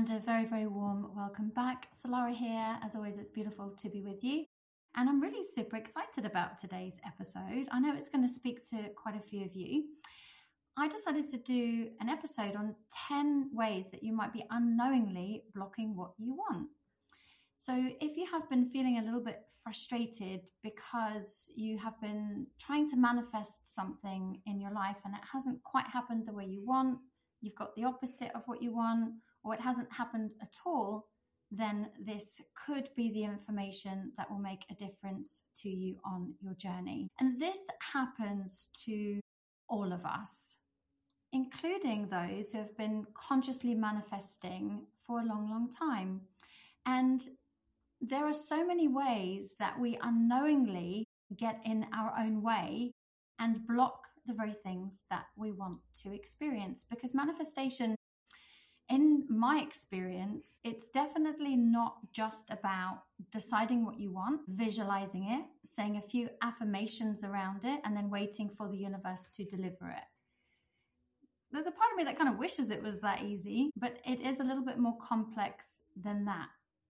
And a very, very warm welcome back. Solara here. As always, it's beautiful to be with you. And I'm really super excited about today's episode. I know it's going to speak to quite a few of you. I decided to do an episode on 10 ways that you might be unknowingly blocking what you want. So if you have been feeling a little bit frustrated because you have been trying to manifest something in your life and it hasn't quite happened the way you want, you've got the opposite of what you want, or it hasn't happened at all, then this could be the information that will make a difference to you on your journey. And this happens to all of us, including those who have been consciously manifesting for a long, long time. And there are so many ways that we unknowingly get in our own way and block the very things that we want to experience. Because manifestation, in my experience, it's definitely not just about deciding what you want, visualizing it, saying a few affirmations around it, and then waiting for the universe to deliver it. There's a part of me that kind of wishes it was that easy, but it is a little bit more complex than that.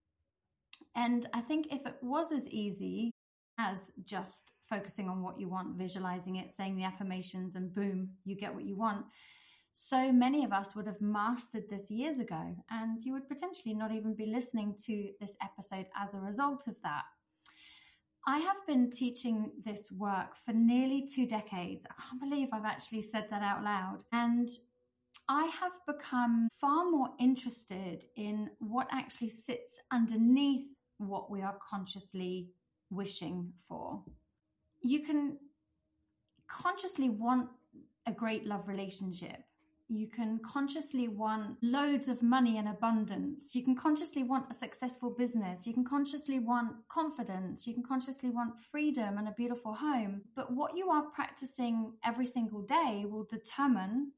And I think if it was as easy as just focusing on what you want, visualizing it, saying the affirmations, and boom, you get what you want, so many of us would have mastered this years ago, and you would potentially not even be listening to this episode as a result of that. I have been teaching this work for nearly 2 decades. I can't believe I've actually said that out loud. And I have become far more interested in what actually sits underneath what we are consciously wishing for. You can consciously want a great love relationship. You can consciously want loads of money and abundance. You can consciously want a successful business. You can consciously want confidence. You can consciously want freedom and a beautiful home. But what you are practicing every single day will determine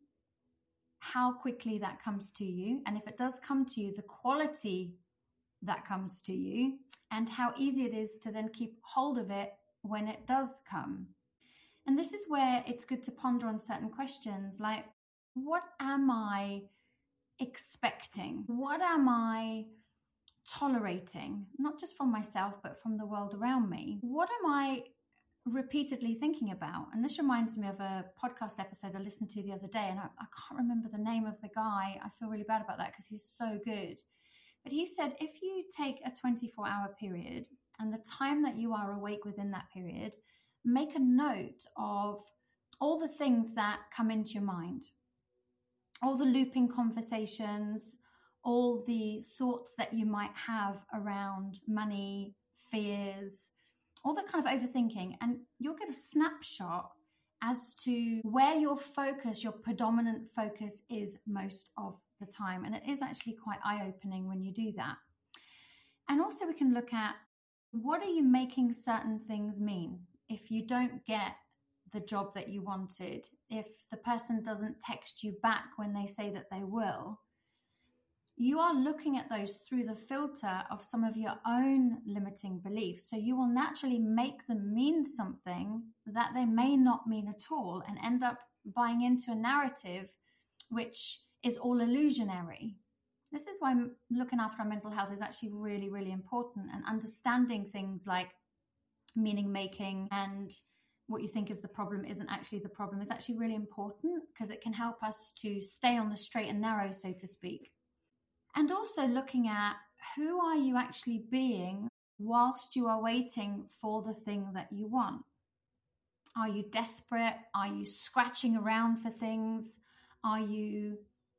how quickly that comes to you. And if it does come to you, the quality that comes to you, and how easy it is to then keep hold of it when it does come. And this is where it's good to ponder on certain questions like, what am I expecting? What am I tolerating? Not just from myself, but from the world around me. What am I repeatedly thinking about? And this reminds me of a podcast episode I listened to the other day, and I can't remember the name of the guy. I feel really bad about that because he's so good. But he said, if you take a 24-hour period and the time that you are awake within that period, make a note of all the things that come into your mind, all the looping conversations, all the thoughts that you might have around money, fears, all that kind of overthinking. And you'll get a snapshot as to where your focus, your predominant focus is most of the time. And it is actually quite eye-opening when you do that. And also we can look at, what are you making certain things mean? If you don't get the job that you wanted, if the person doesn't text you back when they say that they will, you are looking at those through the filter of some of your own limiting beliefs. So you will naturally make them mean something that they may not mean at all, and end up buying into a narrative which is all illusionary. This is why looking after our mental health is actually really, really important, and understanding things like meaning making and what you think is the problem isn't actually the problem is actually really important, because it can help us to stay on the straight and narrow, so to speak. And also looking at, who are you actually being whilst you are waiting for the thing that you want? Are you desperate? Are you scratching around for things? Are you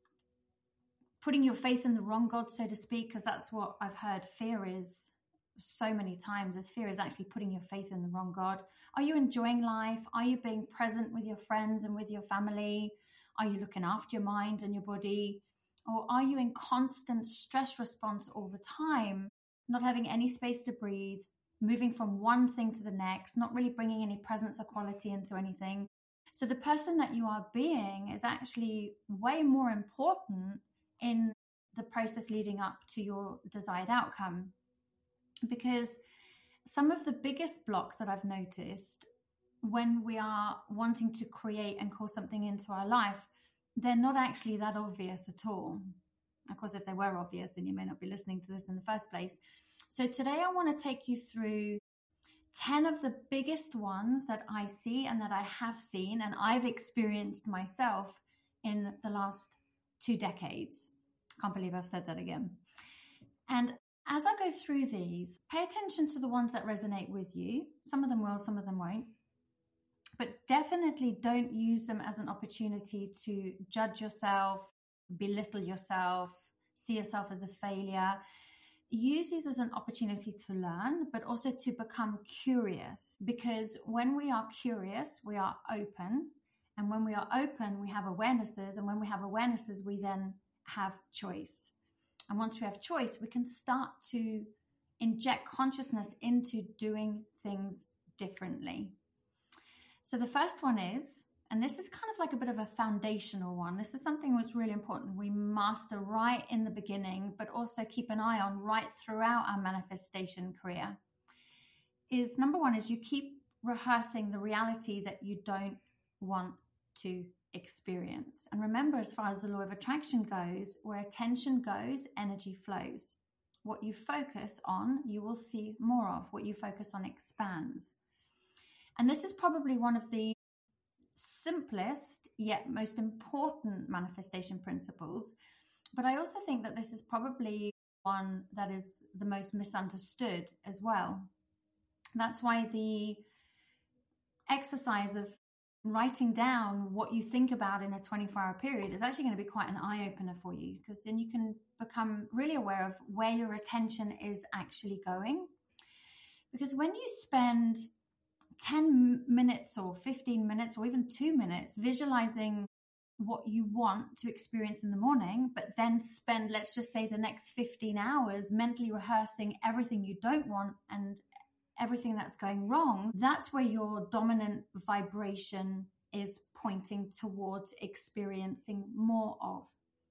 putting your faith in the wrong God, so to speak? Because that's what I've heard fear is so many times, is fear is actually putting your faith in the wrong God. Are you enjoying life? Are you being present with your friends and with your family? Are you looking after your mind and your body? Or are you in constant stress response all the time, not having any space to breathe, moving from one thing to the next, not really bringing any presence or quality into anything? So the person that you are being is actually way more important in the process leading up to your desired outcome. Because some of the biggest blocks that I've noticed when we are wanting to create and call something into our life, they're not actually that obvious at all. Of course, if they were obvious, then you may not be listening to this in the first place. So today I want to take you through 10 of the biggest ones that I see and that I have seen and I've experienced myself in the last 2 decades. Can't believe I've said that again. And as I go through these, pay attention to the ones that resonate with you. Some of them will, some of them won't. But definitely don't use them as an opportunity to judge yourself, belittle yourself, see yourself as a failure. Use these as an opportunity to learn, but also to become curious. Because when we are curious, we are open. And when we are open, we have awarenesses. And when we have awarenesses, we then have choice. And once we have choice, we can start to inject consciousness into doing things differently. So the first one is, and this is kind of like a bit of a foundational one. This is something that's really important. We master right in the beginning, but also keep an eye on right throughout our manifestation career. Is number one is you keep rehearsing the reality that you don't want to experience. And remember, as far as the law of attraction goes, where attention goes, energy flows. What you focus on, you will see more of. What you focus on expands. And this is probably one of the simplest yet most important manifestation principles. But I also think that this is probably one that is the most misunderstood as well. That's why the exercise of writing down what you think about in a 24-hour period is actually going to be quite an eye-opener for you, because then you can become really aware of where your attention is actually going. Because when you spend 10 minutes or 15 minutes or even 2 minutes visualizing what you want to experience in the morning, but then spend, let's just say, the next 15 hours mentally rehearsing everything you don't want and everything that's going wrong, that's where your dominant vibration is pointing towards experiencing more of.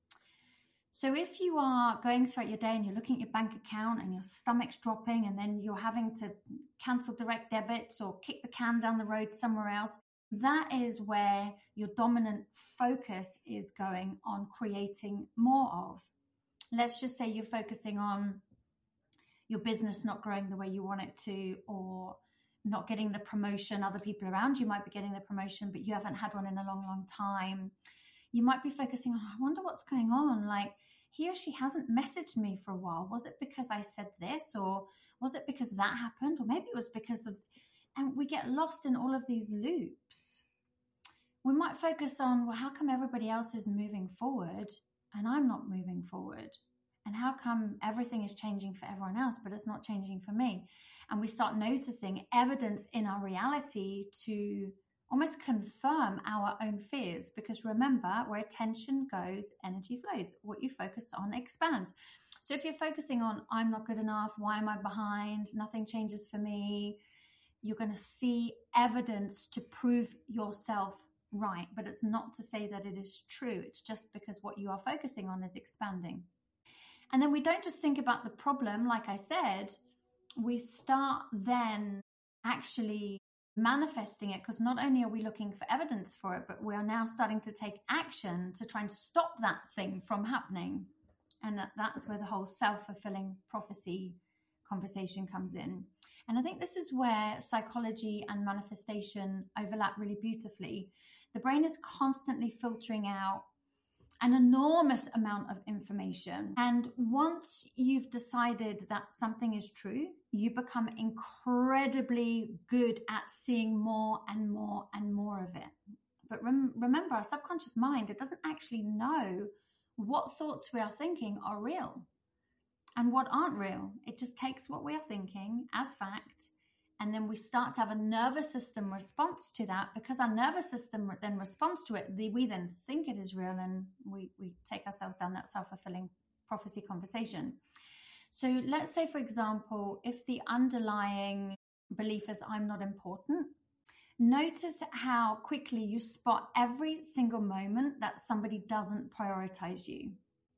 So if you are going throughout your day and you're looking at your bank account and your stomach's dropping, and then you're having to cancel direct debits or kick the can down the road somewhere else, that is where your dominant focus is going on creating more of. Let's just say you're focusing on your business not growing the way you want it to, or not getting the promotion. Other people around you might be getting the promotion, but you haven't had one in a long, long time. You might be focusing on, I wonder what's going on. Like, he or she hasn't messaged me for a while. Was it because I said this? Or was it because that happened? Or maybe it was because of, and we get lost in all of these loops. We might focus on, well, how come everybody else is moving forward and I'm not moving forward? And how come everything is changing for everyone else, but it's not changing for me? And we start noticing evidence in our reality to almost confirm our own fears. Because remember, where attention goes, energy flows. What you focus on expands. So if you're focusing on, I'm not good enough, why am I behind, nothing changes for me, you're going to see evidence to prove yourself right. But it's not to say that it is true. It's just because what you are focusing on is expanding. And then we don't just think about the problem, like I said, we start then actually manifesting it, because not only are we looking for evidence for it, but we are now starting to take action to try and stop that thing from happening. And that's where the whole self-fulfilling prophecy conversation comes in. And I think this is where psychology and manifestation overlap really beautifully. The brain is constantly filtering out an enormous amount of information. And once you've decided that something is true, you become incredibly good at seeing more and more and more of it. But remember, our subconscious mind, it doesn't actually know what thoughts we are thinking are real and what aren't real. It just takes what we are thinking as fact, and then we start to have a nervous system response to that. Because our nervous system then responds to it, we then think it is real, and we take ourselves down that self-fulfilling prophecy conversation. So let's say, for example, if the underlying belief is I'm not important, notice how quickly you spot every single moment that somebody doesn't prioritize you.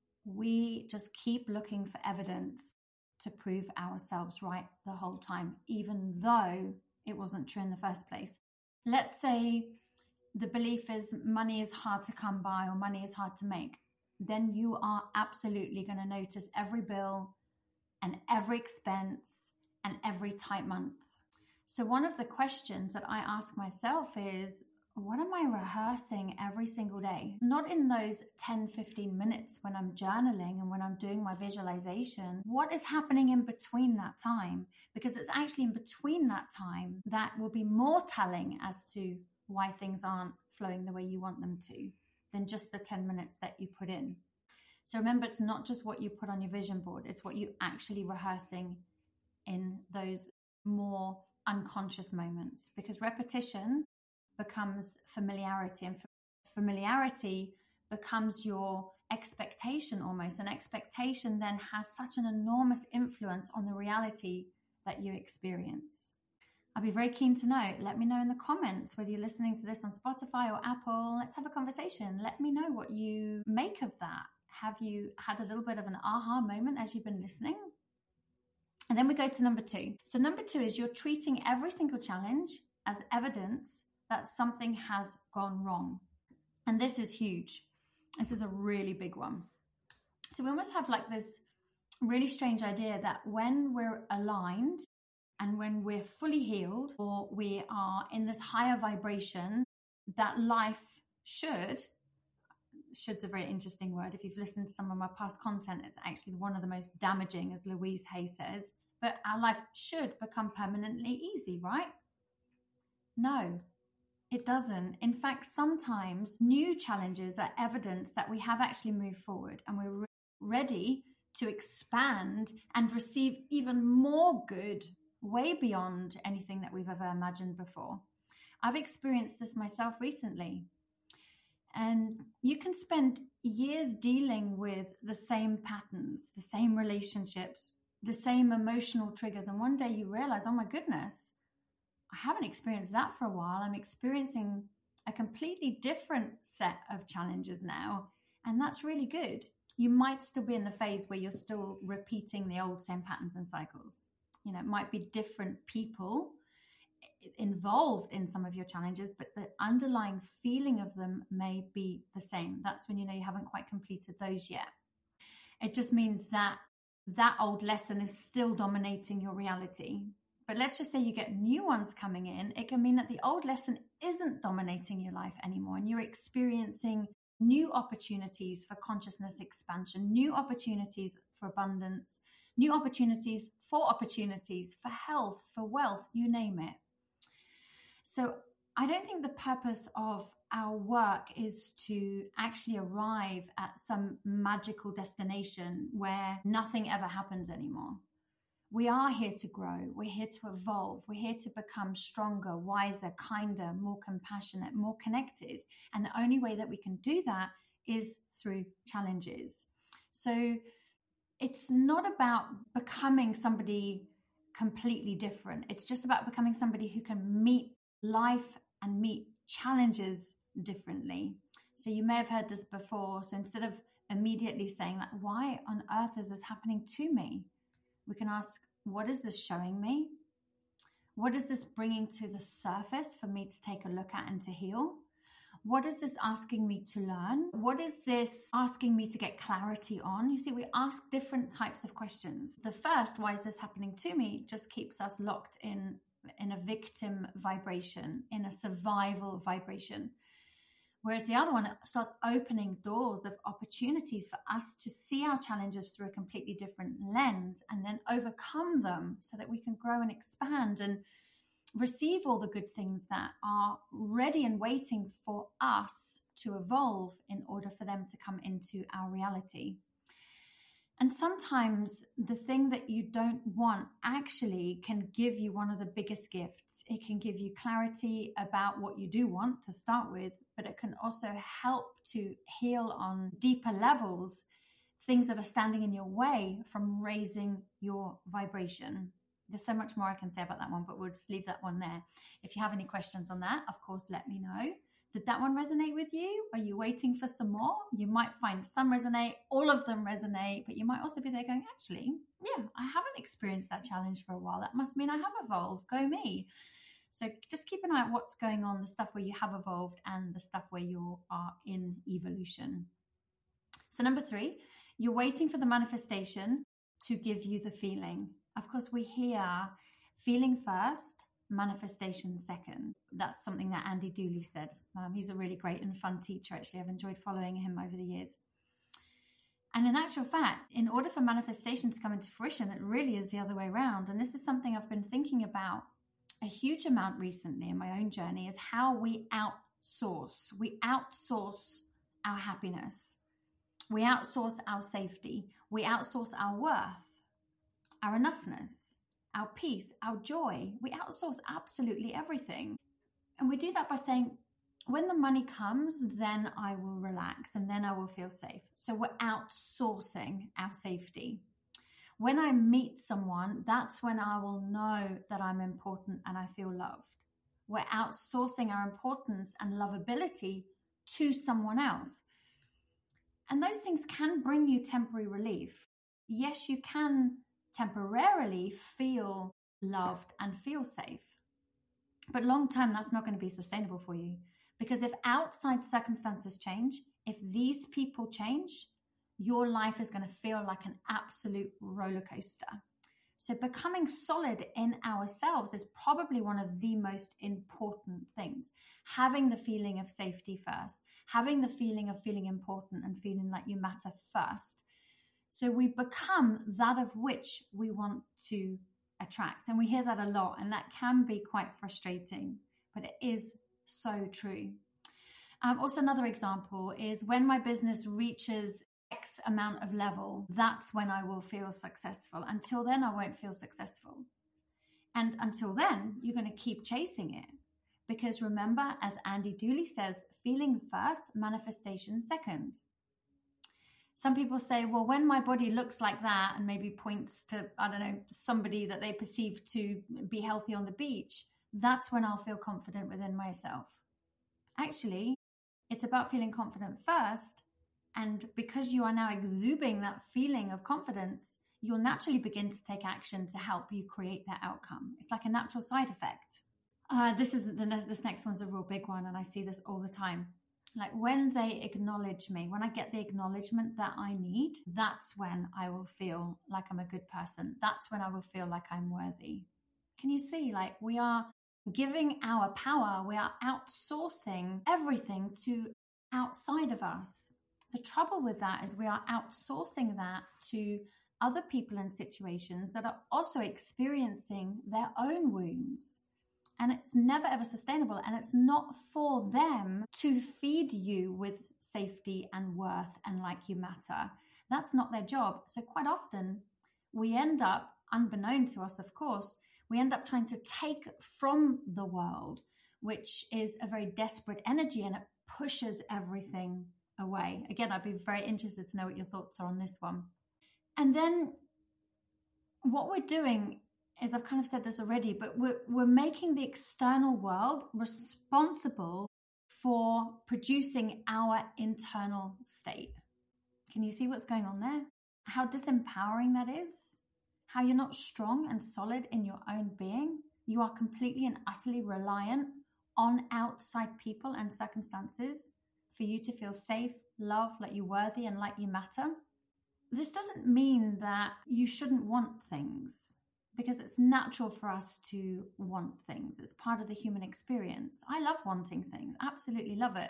We just keep looking for evidence to prove ourselves right the whole time, even though it wasn't true in the first place. Let's say the belief is money is hard to come by or money is hard to make. then you are absolutely going to notice every bill and every expense and every tight month. So one of the questions that I ask myself is, what am I rehearsing every single day? Not in those 10, 15 minutes when I'm journaling and when I'm doing my visualization. What is happening in between that time? Because it's actually in between that time that will be more telling as to why things aren't flowing the way you want them to than just the 10 minutes that you put in. So remember, it's not just what you put on your vision board, it's what you're actually rehearsing in those more unconscious moments, because repetition becomes familiarity, and familiarity becomes your expectation almost. And expectation then has such an enormous influence on the reality that you experience. I'd be very keen to know. Let me know in the comments whether you're listening to this on Spotify or Apple. Let's have a conversation. Let me know what you make of that. Have you had a little bit of an aha moment as you've been listening? And then we go to number 2. So number 2 is you're treating every single challenge as evidence that something has gone wrong. And this is huge. This is a really big one. So we almost have like this really strange idea that when we're aligned and when we're fully healed, or we are in this higher vibration, that life should's a very interesting word. If you've listened to some of my past content, it's actually one of the most damaging, as Louise Hay says. But our life should become permanently easy, right? No, it doesn't. In fact, sometimes new challenges are evidence that we have actually moved forward and we're ready to expand and receive even more good, way beyond anything that we've ever imagined before. I've experienced this myself recently. And you can spend years dealing with the same patterns, the same relationships, the same emotional triggers. And one day you realize, oh my goodness, I haven't experienced that for a while. I'm experiencing a completely different set of challenges now. And that's really good. You might still be in the phase where you're still repeating the old same patterns and cycles. You know, it might be different people involved in some of your challenges, but the underlying feeling of them may be the same. That's when you know you haven't quite completed those yet. It just means that that old lesson is still dominating your reality. But let's just say you get new ones coming in. It can mean that the old lesson isn't dominating your life anymore, and you're experiencing new opportunities for consciousness expansion, new opportunities for abundance, new opportunities, for health, for wealth, you name it. So I don't think the purpose of our work is to actually arrive at some magical destination where nothing ever happens anymore. We are here to grow. We're here to evolve. We're here to become stronger, wiser, kinder, more compassionate, more connected. And the only way that we can do that is through challenges. So it's not about becoming somebody completely different. It's just about becoming somebody who can meet life and meet challenges differently. So you may have heard this before. So instead of immediately saying, like, why on earth is this happening to me? We can ask, what is this showing me? What is this bringing to the surface for me to take a look at and to heal? What is this asking me to learn? What is this asking me to get clarity on? You see, we ask different types of questions. The first, why is this happening to me, just keeps us locked in a victim vibration, in a survival vibration. Whereas the other one starts opening doors of opportunities for us to see our challenges through a completely different lens and then overcome them so that we can grow and expand and receive all the good things that are ready and waiting for us to evolve in order for them to come into our reality. And sometimes the thing that you don't want actually can give you one of the biggest gifts. It can give you clarity about what you do want to start with, but it can also help to heal on deeper levels things that are standing in your way from raising your vibration. There's so much more I can say about that one, but we'll just leave that one there. If you have any questions on that, of course, let me know. Did that one resonate with you? Are you waiting for some more? You might find some resonate, all of them resonate, but you might also be there going, actually, yeah, I haven't experienced that challenge for a while. That must mean I have evolved. Go me. So just keep an eye on what's going on, the stuff where you have evolved and the stuff where you are in evolution. So number 3, you're waiting for the manifestation to give you the feeling. Of course, we hear feeling first, manifestation second. That's something that Andy Dooley said. He's a really great and fun teacher, actually. I've enjoyed following him over the years. And in actual fact, in order for manifestation to come into fruition, it really is the other way around. And this is something I've been thinking about a huge amount recently in my own journey, is how we outsource. We outsource our happiness. We outsource our safety. We outsource our worth, our enoughness, our peace, our joy. We outsource absolutely everything. And we do that by saying, when the money comes, then I will relax and then I will feel safe. So we're outsourcing our safety. When I meet someone, that's when I will know that I'm important and I feel loved. We're outsourcing our importance and lovability to someone else. And those things can bring you temporary relief. Yes, you can temporarily feel loved and feel safe. But long term, that's not going to be sustainable for you. Because if outside circumstances change, if these people change, your life is going to feel like an absolute roller coaster. So becoming solid in ourselves is probably one of the most important things. Having the feeling of safety first, having the feeling of feeling important and feeling like you matter first. So we become that of which we want to attract. And we hear that a lot, and that can be quite frustrating, but it is so true. Also, another example is when my business reaches X amount of level, that's when I will feel successful. Until then, I won't feel successful. And until then, you're going to keep chasing it. Because remember, as Andy Dooley says, feeling first, manifestation second. Some people say, well, when my body looks like that and maybe points to, I don't know, somebody that they perceive to be healthy on the beach, that's when I'll feel confident within myself. Actually, it's about feeling confident first. And because you are now exuding that feeling of confidence, you'll naturally begin to take action to help you create that outcome. It's like a natural side effect. This next one's a real big one, and I see this all the time. Like when they acknowledge me, when I get the acknowledgement that I need, that's when I will feel like I'm a good person. That's when I will feel like I'm worthy. Can you see? Like we are giving our power, we are outsourcing everything to outside of us. The trouble with that is we are outsourcing that to other people and situations that are also experiencing their own wounds. And it's never ever sustainable. And it's not for them to feed you with safety and worth and like you matter. That's not their job. So quite often we end up, unbeknown to us, of course, we end up trying to take from the world, which is a very desperate energy, and it pushes everything away. Again, I'd be very interested to know what your thoughts are on this one. And then what we're doing is, I've kind of said this already, but we're making the external world responsible for producing our internal state. Can you see what's going on there? How disempowering that is? How you're not strong and solid in your own being. You are completely and utterly reliant on outside people and circumstances for you to feel safe, love, like you're worthy and like you matter. This doesn't mean that you shouldn't want things, because it's natural for us to want things. It's part of the human experience. I love wanting things, absolutely love it.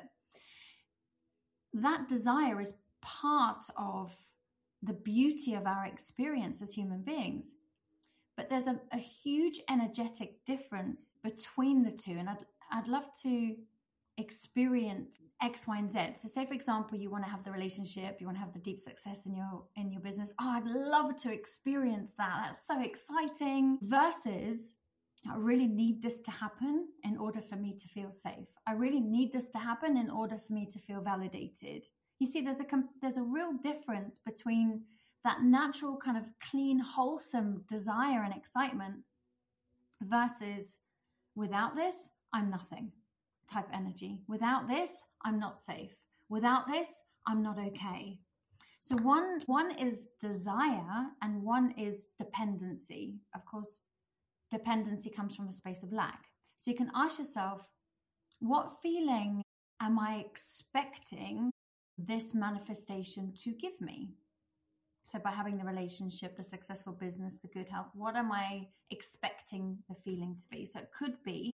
That desire is part of the beauty of our experience as human beings. But there's a huge energetic difference between the two. And I'd love to experience X, Y, and Z. So say, for example, you want to have the relationship, you want to have the deep success in your business. Oh, I'd love to experience that. That's so exciting. Versus, I really need this to happen in order for me to feel safe. I really need this to happen in order for me to feel validated. You see, there's a real difference between that natural kind of clean, wholesome desire and excitement versus without this, I'm nothing type energy. Without this, I'm not safe. Without this, I'm not okay. So one is desire and one is dependency. Of course, dependency comes from a space of lack. So you can ask yourself, what feeling am I expecting this manifestation to give me? So by having the relationship, the successful business, the good health, what am I expecting the feeling to be? So it could be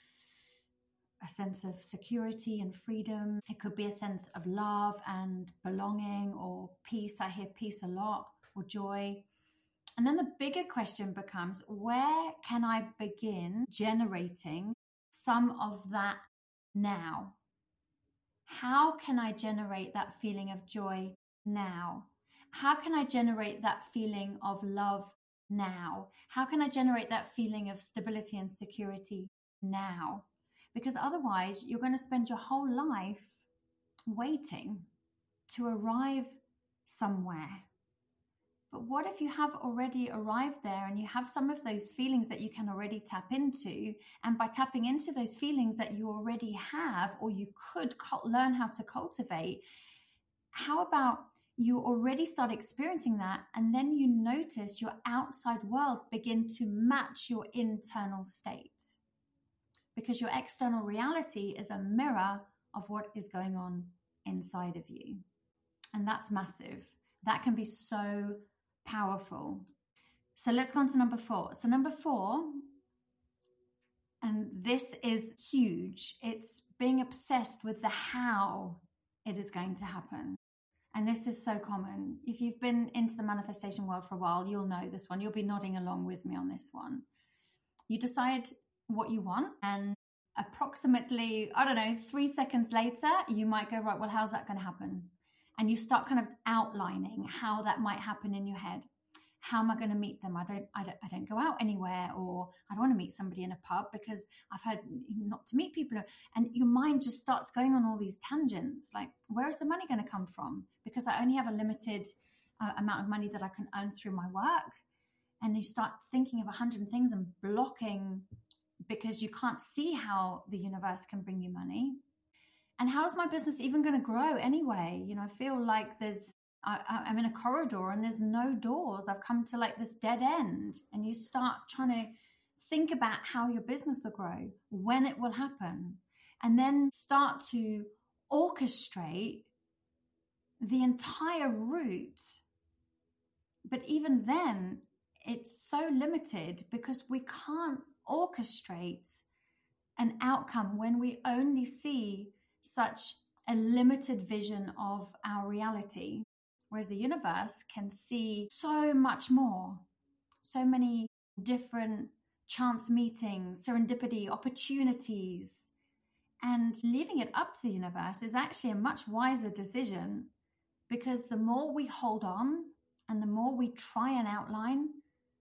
a sense of security and freedom. It could be a sense of love and belonging, or peace. I hear peace a lot, or joy. And then the bigger question becomes, where can I begin generating some of that now? How can I generate that feeling of joy now? How can I generate that feeling of love now? How can I generate that feeling of stability and security now? Because otherwise, you're going to spend your whole life waiting to arrive somewhere. But what if you have already arrived there and you have some of those feelings that you can already tap into? And by tapping into those feelings that you already have, or you could learn how to cultivate, how about you already start experiencing that, and then you notice your outside world begin to match your internal state? Because your external reality is a mirror of what is going on inside of you. And that's massive. That can be so powerful. So let's go on to number 4. So number 4, and this is huge, it's being obsessed with the how it is going to happen. And this is so common. If you've been into the manifestation world for a while, you'll know this one. You'll be nodding along with me on this one. You decide what you want, and approximately, 3 seconds later, you might go, right, well, how's that going to happen? And you start kind of outlining how that might happen in your head. How am I going to meet them? I don't go out anywhere, or I don't want to meet somebody in a pub because I've heard not to meet people. And your mind just starts going on all these tangents. Like, where is the money going to come from? Because I only have a limited amount of money that I can earn through my work. And you start thinking of 100 things and blocking because you can't see how the universe can bring you money. And how is my business even going to grow anyway? I feel like I'm in a corridor and there's no doors. I've come to like this dead end. And you start trying to think about how your business will grow, when it will happen, and then start to orchestrate the entire route. But even then, it's so limited because we can't orchestrate an outcome when we only see such a limited vision of our reality. Whereas the universe can see so much more, so many different chance meetings, serendipity, opportunities. And leaving it up to the universe is actually a much wiser decision, because the more we hold on and the more we try and outline,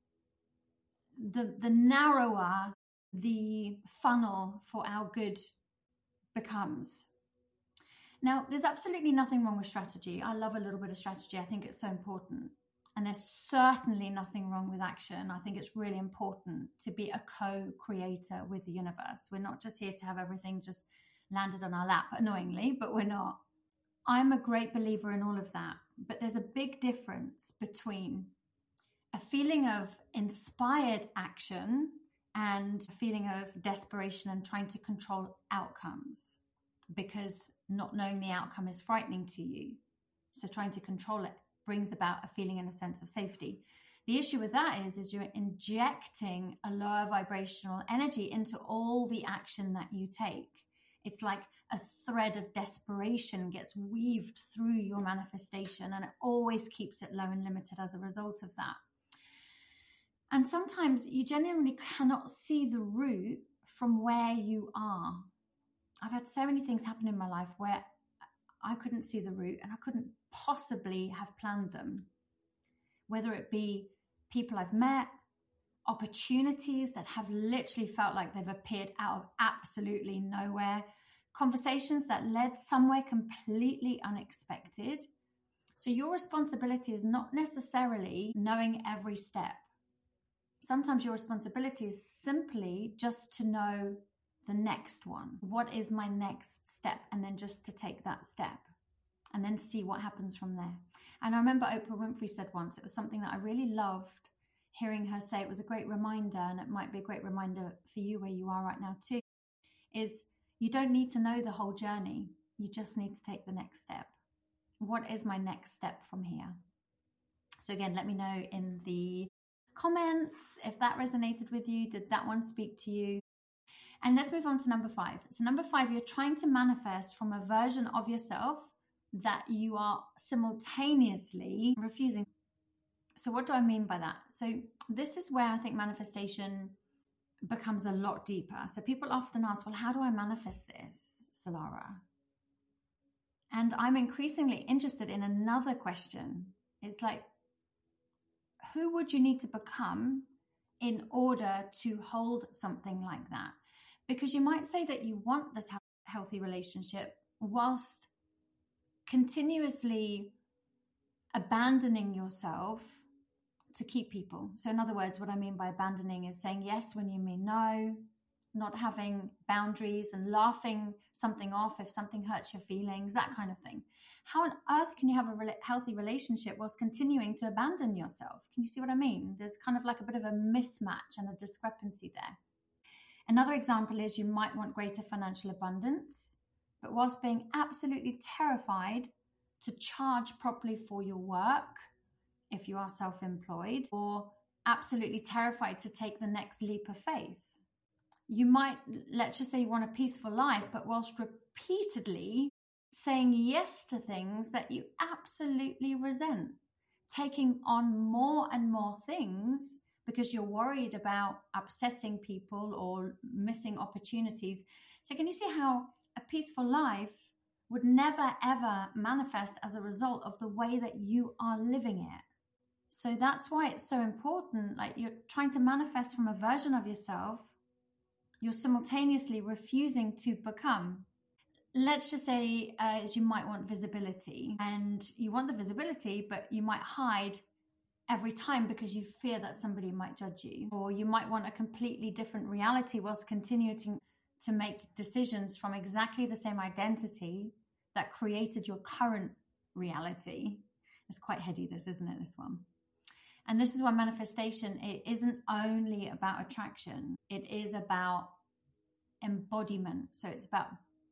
the narrower the funnel for our good becomes. Now, there's absolutely nothing wrong with strategy. I love a little bit of strategy. I think it's so important. And there's certainly nothing wrong with action. I think it's really important to be a co-creator with the universe. We're not just here to have everything just landed on our lap, annoyingly, but we're not. I'm a great believer in all of that. But there's a big difference between a feeling of inspired action and a feeling of desperation and trying to control outcomes, because not knowing the outcome is frightening to you. So trying to control it brings about a feeling and a sense of safety. The issue with that is you're injecting a lower vibrational energy into all the action that you take. It's like a thread of desperation gets weaved through your manifestation, and it always keeps it low and limited as a result of that. And sometimes you genuinely cannot see the route from where you are. I've had so many things happen in my life where I couldn't see the route and I couldn't possibly have planned them. Whether it be people I've met, opportunities that have literally felt like they've appeared out of absolutely nowhere, conversations that led somewhere completely unexpected. So your responsibility is not necessarily knowing every step. Sometimes your responsibility is simply just to know the next one. What is my next step? And then just to take that step and then see what happens from there. And I remember Oprah Winfrey said once, it was something that I really loved hearing her say. It was a great reminder, and it might be a great reminder for you where you are right now too, is you don't need to know the whole journey. You just need to take the next step. What is my next step from here? So again, let me know in the comments if that resonated with you. Did that one speak to you? And let's move on to number 5. So number 5, you're trying to manifest from a version of yourself that you are simultaneously refusing. So what do I mean by that? So this is where I think manifestation becomes a lot deeper. So people often ask, well, how do I manifest this, Solara? And I'm increasingly interested in another question. It's like, who would you need to become in order to hold something like that? Because you might say that you want this healthy relationship whilst continuously abandoning yourself to keep people. So in other words, what I mean by abandoning is saying yes when you mean no, not having boundaries and laughing something off if something hurts your feelings, that kind of thing. How on earth can you have a healthy relationship whilst continuing to abandon yourself? Can you see what I mean? There's kind of like a bit of a mismatch and a discrepancy there. Another example is you might want greater financial abundance, but whilst being absolutely terrified to charge properly for your work, if you are self-employed, or absolutely terrified to take the next leap of faith. You might, let's just say you want a peaceful life, but whilst repeatedly saying yes to things that you absolutely resent, taking on more and more things because you're worried about upsetting people or missing opportunities. So can you see how a peaceful life would never, ever manifest as a result of the way that you are living it? So that's why it's so important. Like, you're trying to manifest from a version of yourself you're simultaneously refusing to become. Let's just say as you might want visibility, and you want the visibility, but you might hide every time because you fear that somebody might judge you. Or you might want a completely different reality whilst continuing to make decisions from exactly the same identity that created your current reality. It's quite heady, this, isn't it, this one? And this is why manifestation, it isn't only about attraction. It is about embodiment. So it's about,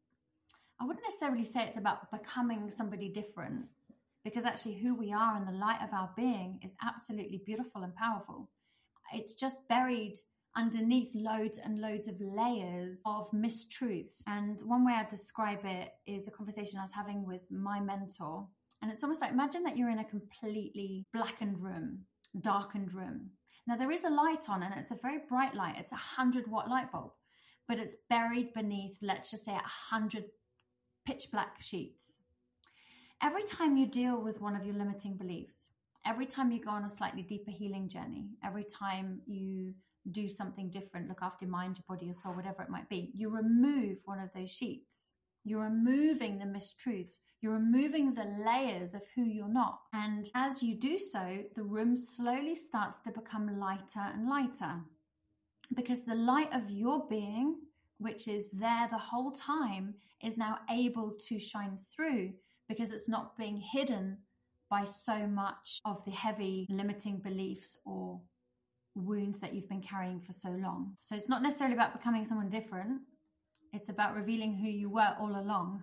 I wouldn't necessarily say it's about becoming somebody different, because actually who we are in the light of our being is absolutely beautiful and powerful. It's just buried underneath loads and loads of layers of mistruths. And one way I describe it is a conversation I was having with my mentor. And it's almost like, imagine that you're in a completely blackened room, darkened room. Now there is a light on, and it's a very bright light. It's 100-watt light bulb, but it's buried beneath, let's just say, 100 pitch black sheets. Every time you deal with one of your limiting beliefs, every time you go on a slightly deeper healing journey, every time you do something different, look after your mind, your body, your soul, whatever it might be, you remove one of those sheets. You're removing the mistruths. You're removing the layers of who you're not. And as you do so, the room slowly starts to become lighter and lighter, because the light of your being, which is there the whole time, is now able to shine through, because it's not being hidden by so much of the heavy limiting beliefs or wounds that you've been carrying for so long. So it's not necessarily about becoming someone different. It's about revealing who you were all along.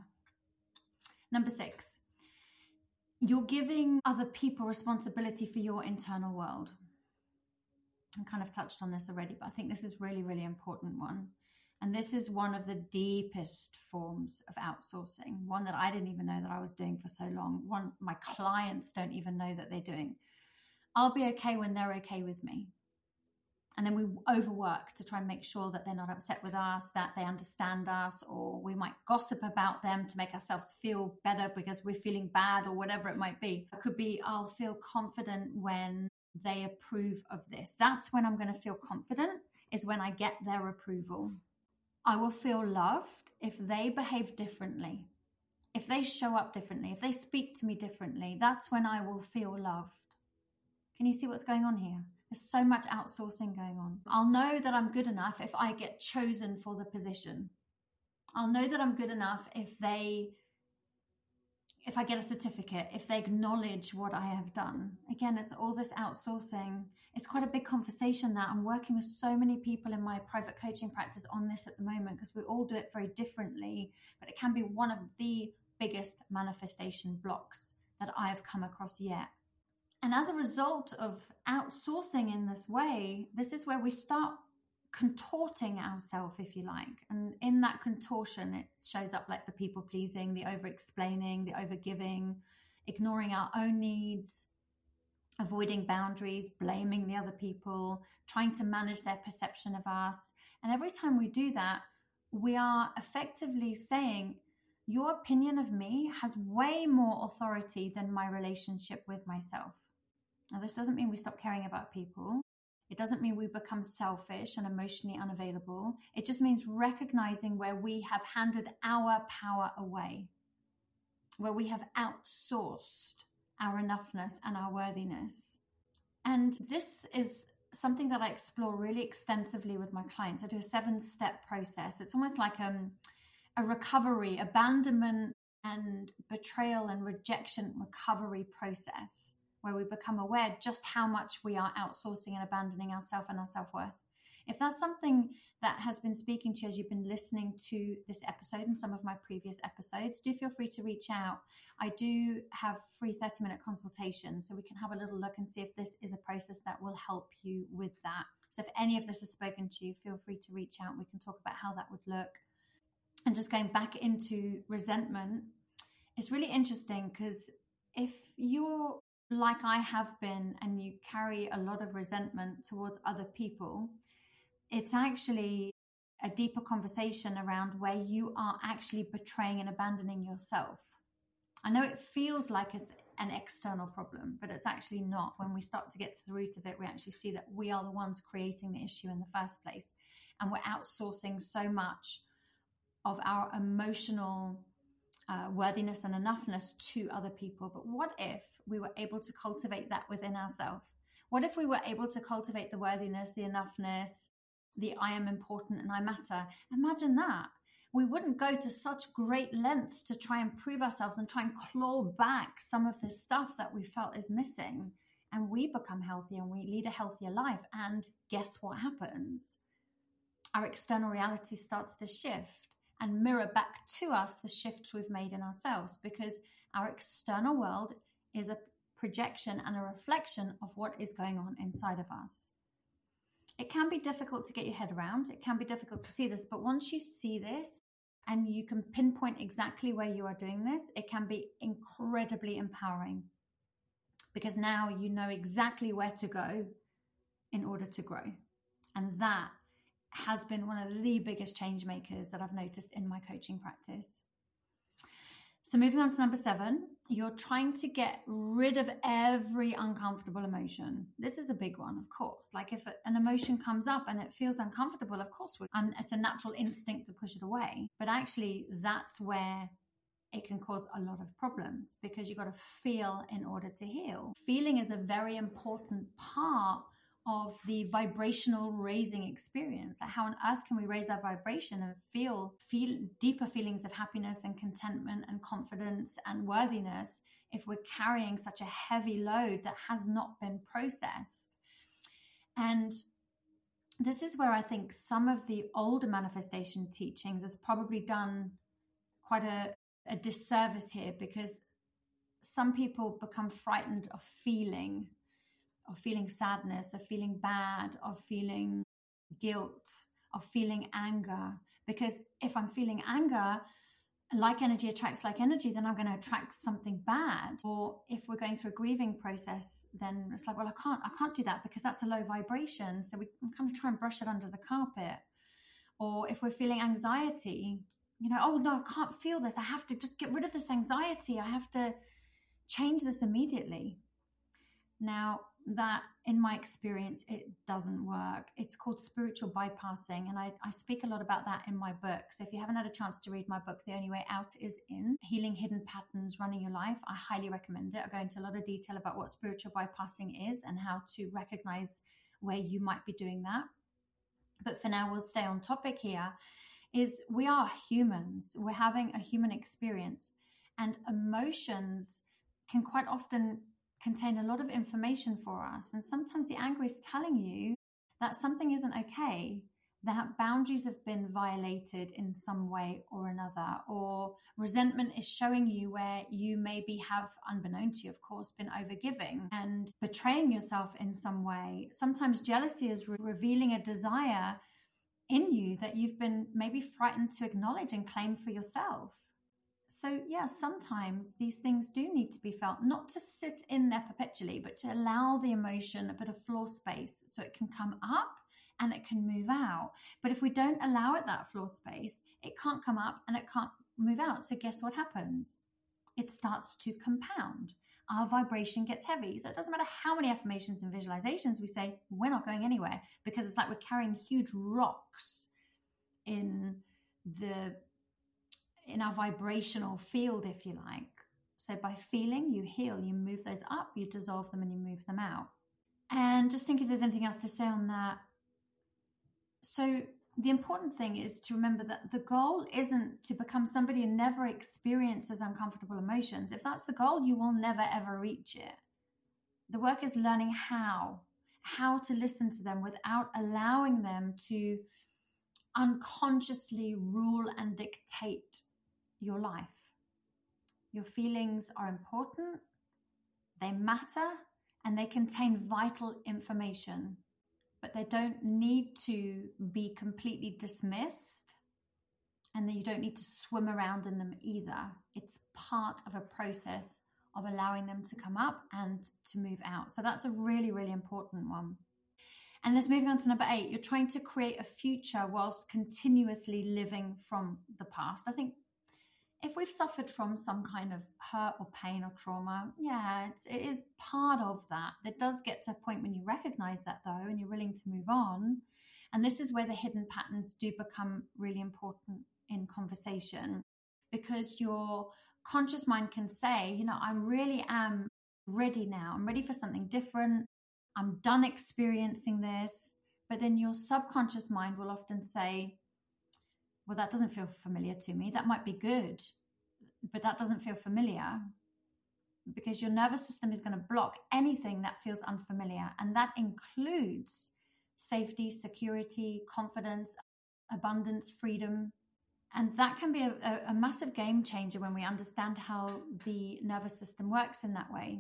Number 6, you're giving other people responsibility for your internal world. I kind of touched on this already, but I think this is really, really important one. And this is one of the deepest forms of outsourcing, one that I didn't even know that I was doing for so long, one my clients don't even know that they're doing. I'll be okay when they're okay with me. And then we overwork to try and make sure that they're not upset with us, that they understand us, or we might gossip about them to make ourselves feel better because we're feeling bad, or whatever it might be. It could be, I'll feel confident when they approve of this. That's when I'm going to feel confident, is when I get their approval. I will feel loved if they behave differently, if they show up differently, if they speak to me differently. That's when I will feel loved. Can you see what's going on here? There's so much outsourcing going on. I'll know that I'm good enough if I get chosen for the position. I'll know that I'm good enough if I get a certificate, if they acknowledge what I have done. Again, it's all this outsourcing. It's quite a big conversation that I'm working with so many people in my private coaching practice on this at the moment, because we all do it very differently, but it can be one of the biggest manifestation blocks. that I have come across yet. And as a result of outsourcing in this way, this is where we start contorting ourselves, if you like. And in that contortion, it shows up like the people pleasing, the over explaining, the over giving, ignoring our own needs, avoiding boundaries, blaming the other people, trying to manage their perception of us. And every time we do that, we are effectively saying, your opinion of me has way more authority than my relationship with myself. Now, this doesn't mean we stop caring about people. It doesn't mean we become selfish and emotionally unavailable. It just means recognizing where we have handed our power away, where we have outsourced our enoughness and our worthiness. And this is something that I explore really extensively with my clients. I do a 7-step process. It's almost like a recovery, abandonment and betrayal and rejection recovery process, where we become aware just how much we are outsourcing and abandoning ourselves and our self-worth. If that's something that has been speaking to you as you've been listening to this episode and some of my previous episodes, do feel free to reach out. I do have free 30-minute consultations, so we can have a little look and see if this is a process that will help you with that. So if any of this has spoken to you, feel free to reach out. We can talk about how that would look. And just going back into resentment, it's really interesting because if you're like I have been and you carry a lot of resentment towards other people, it's actually a deeper conversation around where you are actually betraying and abandoning yourself. I know it feels like it's an external problem, but it's actually not. When we start to get to the root of it, we actually see that we are the ones creating the issue in the first place. And we're outsourcing so much of our emotional worthiness and enoughness to other people. But what if we were able to cultivate that within ourselves? What if we were able to cultivate the worthiness, the enoughness, the I am important and I matter? Imagine that. We wouldn't go to such great lengths to try and prove ourselves and try and claw back some of this stuff that we felt is missing. And we become healthier and we lead a healthier life. And guess what happens? Our external reality starts to shift and mirror back to us the shifts we've made in ourselves, because our external world is a projection and a reflection of what is going on inside of us. It can be difficult to get your head around. It can be difficult to see this, but once you see this and you can pinpoint exactly where you are doing this, it can be incredibly empowering, because now you know exactly where to go in order to grow. And that has been one of the biggest change makers that I've noticed in my coaching practice. So moving on to number 7, you're trying to get rid of every uncomfortable emotion. This is a big one, of course. Like if an emotion comes up and it feels uncomfortable, of course, and it's a natural instinct to push it away. But actually, that's where it can cause a lot of problems, because you've got to feel in order to heal. Feeling is a very important part of the vibrational raising experience. Like how on earth can we raise our vibration and feel deeper feelings of happiness and contentment and confidence and worthiness if we're carrying such a heavy load that has not been processed? And this is where I think some of the older manifestation teachings has probably done quite a disservice here, because some people become frightened of feeling sadness, of feeling bad, of feeling guilt, of feeling anger. Because if I'm feeling anger, like energy attracts like energy, then I'm going to attract something bad. Or if we're going through a grieving process, then it's like, well, I can't do that because that's a low vibration. So we kind of try and brush it under the carpet. Or if we're feeling anxiety, oh no, I can't feel this. I have to just get rid of this anxiety. I have to change this immediately. Now, that, in my experience, it doesn't work. It's called spiritual bypassing, and I speak a lot about that in my book. So if you haven't had a chance to read my book, The Only Way Out is In, Healing Hidden Patterns, Running Your Life, I highly recommend it. I go into a lot of detail about what spiritual bypassing is and how to recognize where you might be doing that. But for now, we'll stay on topic here, is we are humans. We're having a human experience, and emotions can quite often contain a lot of information for us. And sometimes the anger is telling you that something isn't okay, that boundaries have been violated in some way or another, or resentment is showing you where you maybe have, unbeknown to you, of course, been overgiving and betraying yourself in some way. Sometimes jealousy is revealing a desire in you that you've been maybe frightened to acknowledge and claim for yourself. So yeah, sometimes these things do need to be felt, not to sit in there perpetually, but to allow the emotion a bit of floor space so it can come up and it can move out. But if we don't allow it that floor space, it can't come up and it can't move out. So guess what happens? It starts to compound. Our vibration gets heavy. So it doesn't matter how many affirmations and visualizations we say, we're not going anywhere, because it's like we're carrying huge rocks in our vibrational field, if you like. So by feeling, you heal, you move those up, you dissolve them, and you move them out. And just think if there's anything else to say on that. So the important thing is to remember that the goal isn't to become somebody who never experiences uncomfortable emotions. If that's the goal, you will never, ever reach it. The work is learning how to listen to them without allowing them to unconsciously rule and dictate your life. Your feelings are important, they matter, and they contain vital information, but they don't need to be completely dismissed, and that you don't need to swim around in them either. It's part of a process of allowing them to come up and to move out. So that's a really, really important one. And let's move on to number 8. You're trying to create a future whilst continuously living from the past. I think if we've suffered from some kind of hurt or pain or trauma, yeah, it is part of that. It does get to a point when you recognize that, though, and you're willing to move on. And this is where the hidden patterns do become really important in conversation, because your conscious mind can say, I really am ready now. I'm ready for something different. I'm done experiencing this. But then your subconscious mind will often say, well, that doesn't feel familiar to me. That might be good, but that doesn't feel familiar, because your nervous system is going to block anything that feels unfamiliar. And that includes safety, security, confidence, abundance, freedom. And that can be a massive game changer when we understand how the nervous system works in that way.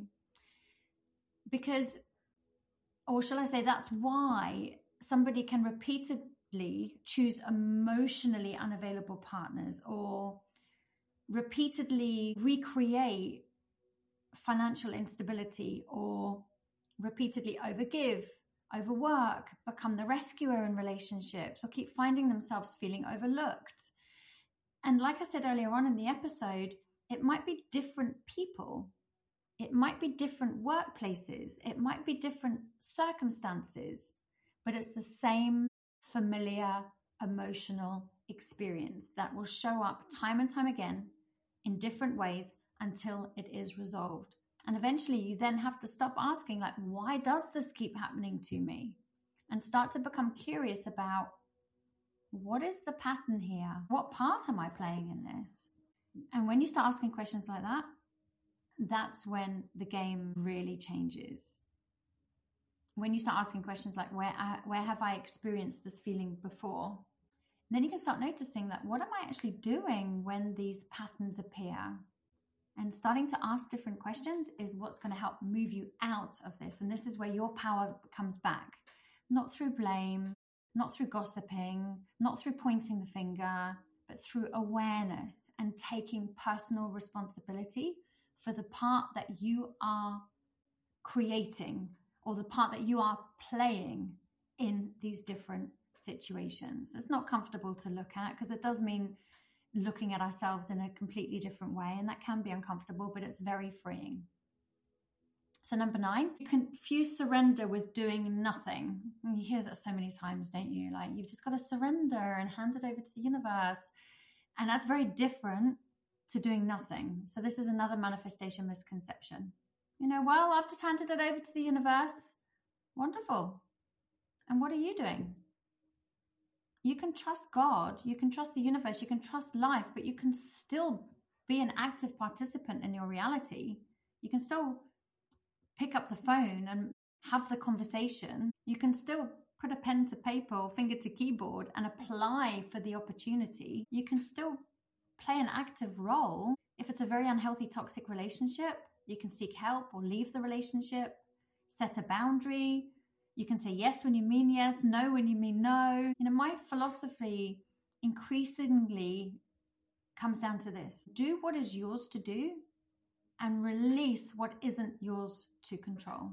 Because, or shall I say, that's why somebody can repeatedly choose emotionally unavailable partners, or repeatedly recreate financial instability, or repeatedly overgive, overwork, become the rescuer in relationships, or keep finding themselves feeling overlooked. And like I said earlier on in the episode, it might be different people. It might be different workplaces. It might be different circumstances, but it's the same familiar emotional experience that will show up time and time again in different ways until it is resolved. And eventually you then have to stop asking, like, why does this keep happening to me? And start to become curious about, what is the pattern here? What part am I playing in this? And when you start asking questions like that, that's when the game really changes. When you start asking questions like, where have I experienced this feeling before? And then you can start noticing, like, what am I actually doing when these patterns appear? And starting to ask different questions is what's going to help move you out of this. And this is where your power comes back, not through blame, not through gossiping, not through pointing the finger, but through awareness and taking personal responsibility for the part that you are creating, or the part that you are playing in these different situations. It's not comfortable to look at, because it does mean looking at ourselves in a completely different way, and that can be uncomfortable, but it's very freeing. So number 9, you confuse surrender with doing nothing. And you hear that so many times, don't you? Like, you've just got to surrender and hand it over to the universe. And that's very different to doing nothing. So this is another manifestation misconception. Well, I've just handed it over to the universe. Wonderful. And what are you doing? You can trust God, you can trust the universe, you can trust life, but you can still be an active participant in your reality. You can still pick up the phone and have the conversation. You can still put a pen to paper or finger to keyboard and apply for the opportunity, you can still play an active role. If it's a very unhealthy, toxic relationship, you can seek help or leave the relationship, set a boundary. You can say yes when you mean yes, no when you mean no. My philosophy increasingly comes down to this: do what is yours to do and release what isn't yours to control.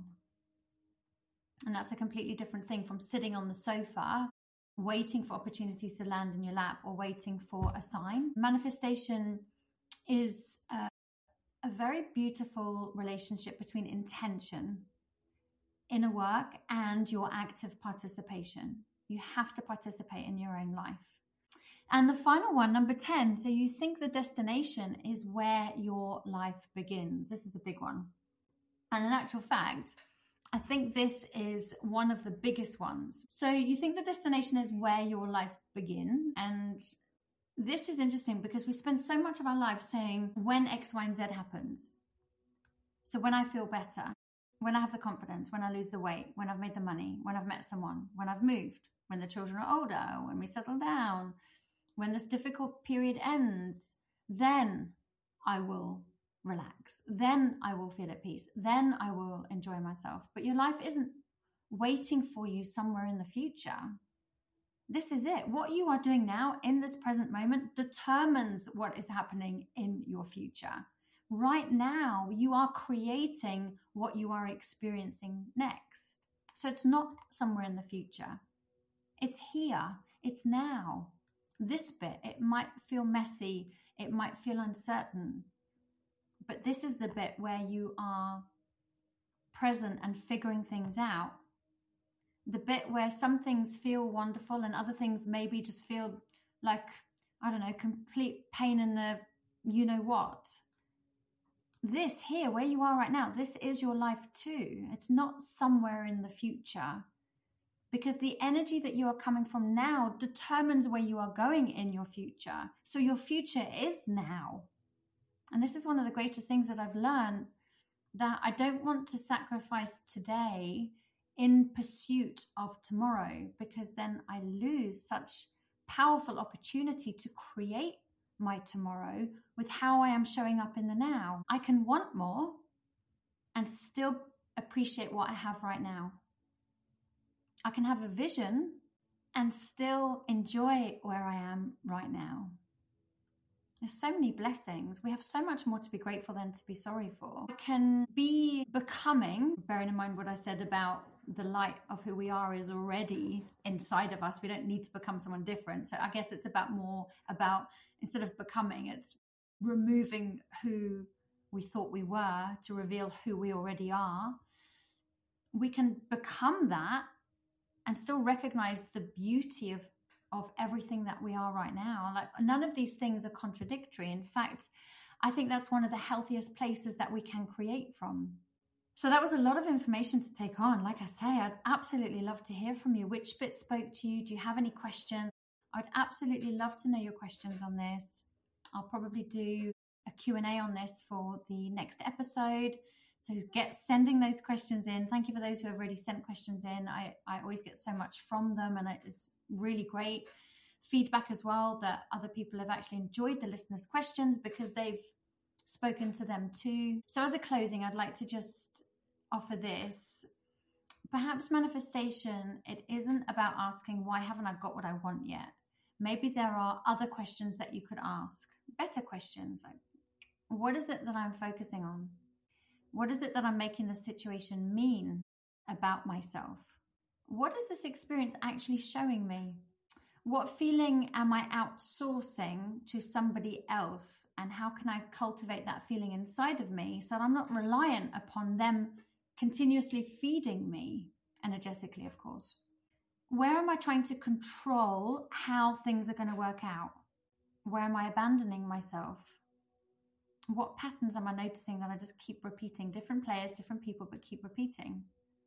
And that's a completely different thing from sitting on the sofa, waiting for opportunities to land in your lap or waiting for a sign. Manifestation is a very beautiful relationship between intention, inner work, and your active participation. You have to participate in your own life. And the final one, number 10, so you think the destination is where your life begins. This is a big one. And in actual fact, I think this is one of the biggest ones. So you think the destination is where your life begins. And this is interesting because we spend so much of our lives saying when X, Y, and Z happens. So when I feel better, when I have the confidence, when I lose the weight, when I've made the money, when I've met someone, when I've moved, when the children are older, when we settle down, when this difficult period ends, then I will relax. Then I will feel at peace. Then I will enjoy myself. But your life isn't waiting for you somewhere in the future. This is it. What you are doing now in this present moment determines what is happening in your future. Right now, you are creating what you are experiencing next. So it's not somewhere in the future. It's here. It's now. This bit, it might feel messy. It might feel uncertain. But this is the bit where you are present and figuring things out. The bit where some things feel wonderful and other things maybe just feel like, I don't know, complete pain in the you-know-what. This here, where you are right now, this is your life too. It's not somewhere in the future. Because the energy that you are coming from now determines where you are going in your future. So your future is now. And this is one of the greater things that I've learned, that I don't want to sacrifice today in pursuit of tomorrow, because then I lose such powerful opportunity to create my tomorrow with how I am showing up in the now. I can want more and still appreciate what I have right now. I can have a vision and still enjoy where I am right now. There's so many blessings. We have so much more to be grateful than to be sorry for. I can be becoming, bearing in mind what I said about the light of who we are is already inside of us. We don't need to become someone different. So I guess it's more about, instead of becoming, it's removing who we thought we were to reveal who we already are. We can become that and still recognize the beauty of everything that we are right now. Like, none of these things are contradictory. In fact, I think that's one of the healthiest places that we can create from. So that was a lot of information to take on. Like I say, I'd absolutely love to hear from you. Which bit spoke to you? Do you have any questions? I'd absolutely love to know your questions on this. I'll probably do a Q&A on this for the next episode. So sending those questions in. Thank you for those who have already sent questions in. I always get so much from them, and it's really great feedback as well that other people have actually enjoyed the listeners' questions because they've spoken to them too. So as a closing, I'd like to just offer this. Perhaps manifestation, it isn't about asking, why haven't I got what I want yet? Maybe there are other questions that you could ask, better questions, like, what is it that I'm focusing on? What is it that I'm making the situation mean about myself? What is this experience actually showing me? What feeling am I outsourcing to somebody else? And how can I cultivate that feeling inside of me so that I'm not reliant upon them continuously feeding me, energetically, of course? Where am I trying to control how things are going to work out? Where am I abandoning myself? What patterns am I noticing that I just keep repeating? Different players, different people, but keep repeating.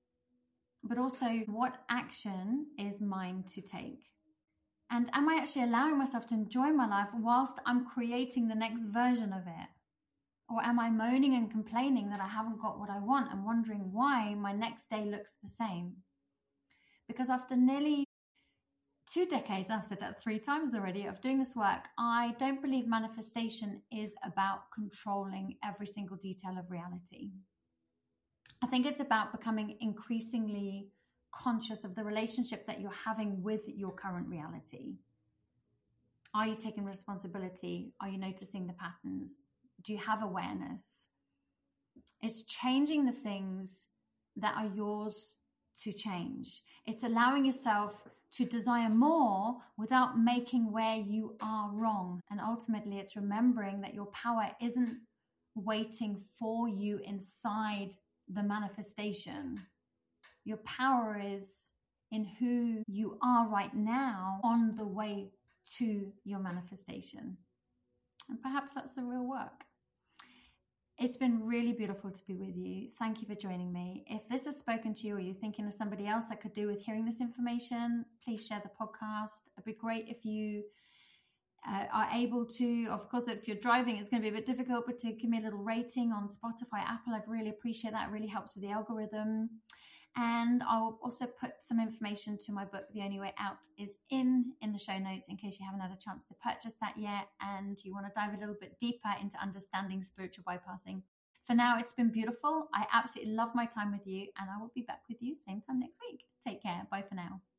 But also, what action is mine to take? And am I actually allowing myself to enjoy my life whilst I'm creating the next version of it? Or am I moaning and complaining that I haven't got what I want and wondering why my next day looks the same? Because after nearly 2 decades, I've said that 3 times already, of doing this work, I don't believe manifestation is about controlling every single detail of reality. I think it's about becoming increasingly conscious of the relationship that you're having with your current reality. Are you taking responsibility? Are you noticing the patterns? Do you have awareness? It's changing the things that are yours to change. It's allowing yourself to desire more without making where you are wrong. And ultimately, it's remembering that your power isn't waiting for you inside the manifestation. Your power is in who you are right now on the way to your manifestation. And perhaps that's the real work. It's been really beautiful to be with you. Thank you for joining me. If this has spoken to you, or you're thinking of somebody else that could do with hearing this information, please share the podcast. It'd be great if you are able to, of course, if you're driving, it's going to be a bit difficult, but to give me a little rating on Spotify, Apple, I'd really appreciate that. It really helps with the algorithm. And I'll also put some information to my book, The Only Way Out is in the show notes, in case you haven't had a chance to purchase that yet and you want to dive a little bit deeper into understanding spiritual bypassing. For now, it's been beautiful. I absolutely love my time with you, and I will be back with you same time next week. Take care. Bye for now.